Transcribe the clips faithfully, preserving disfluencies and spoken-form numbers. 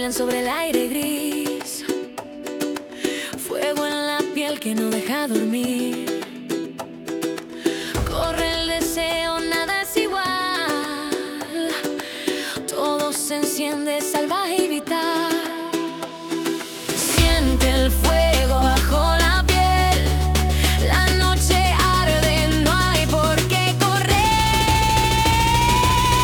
bailan sobre el aire gris, fuego en la piel que no deja dormir. Corre el deseo, nada es igual, todo se enciende salvaje y vital. Siente el fuego bajo la piel, la noche arde, no hay por qué correr.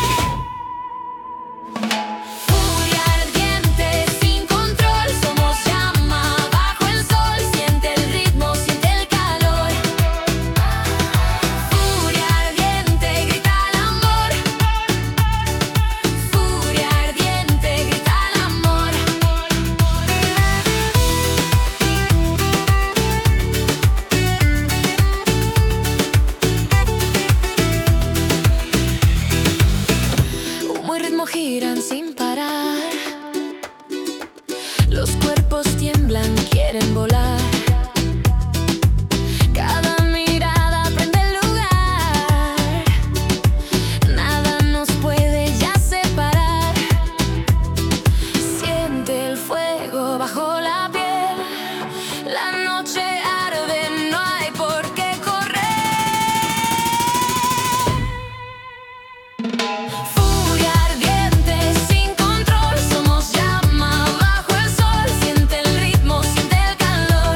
Furia ardiente sin control, somos llama bajo el sol. Siente el ritmo, siente el calor. Furia ardiente, grita el amor. Furia ardiente, grita el amor. Humo y ritmo giran sin parar, los cuerpos tiemblan, quieren volar. Cada mirada prende el lugar, nada nos puede ya separar. Siente el fuego bajo la piel, la noche arde, no hay por qué correr. Furia ardiente sin control, somos llama bajo el sol. Siente el ritmo, siente el calor.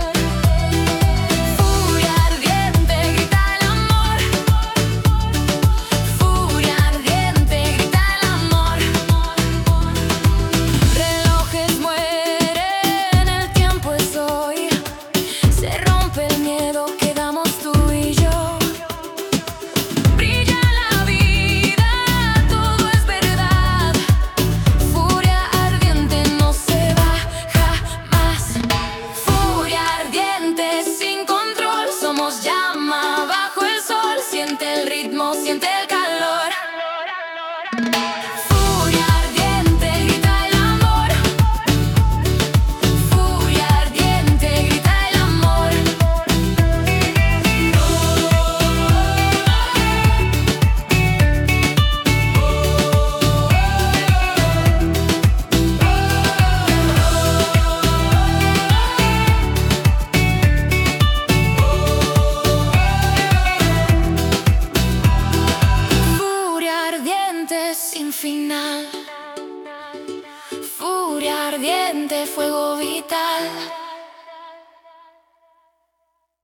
Furia ardiente, grita el amor. Furia ardiente, grita el amor. Relojes mueren, el tiempo es hoy. Se rompe el miedo, quedamos tú y yo. Brilla la vida, todo es verdad. Furia ardiente no se va jamás. Furia ardiente sin control, somos llama bajo el sol. Siente el ritmo, siente el calor. Furia ardiente, grita el amor. Furia ardiente, grita el amor. Furia ardiente sin final. Furia ardiente, fuego vital.